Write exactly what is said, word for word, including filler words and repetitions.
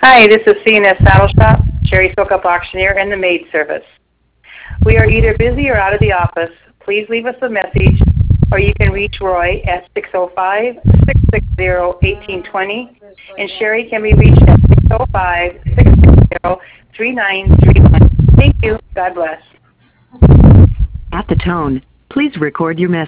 Hi, this is C N S Saddle Shop, Sherry Soakup Auctioneer, and the maid service. We are either busy or out of the office. Please leave us a message, or you can reach Roy at six oh five, six six zero, one eight two zero, and Sherry can be reached at six oh five, six six zero, three nine three one. Thank you. God bless. At the tone, please record your message.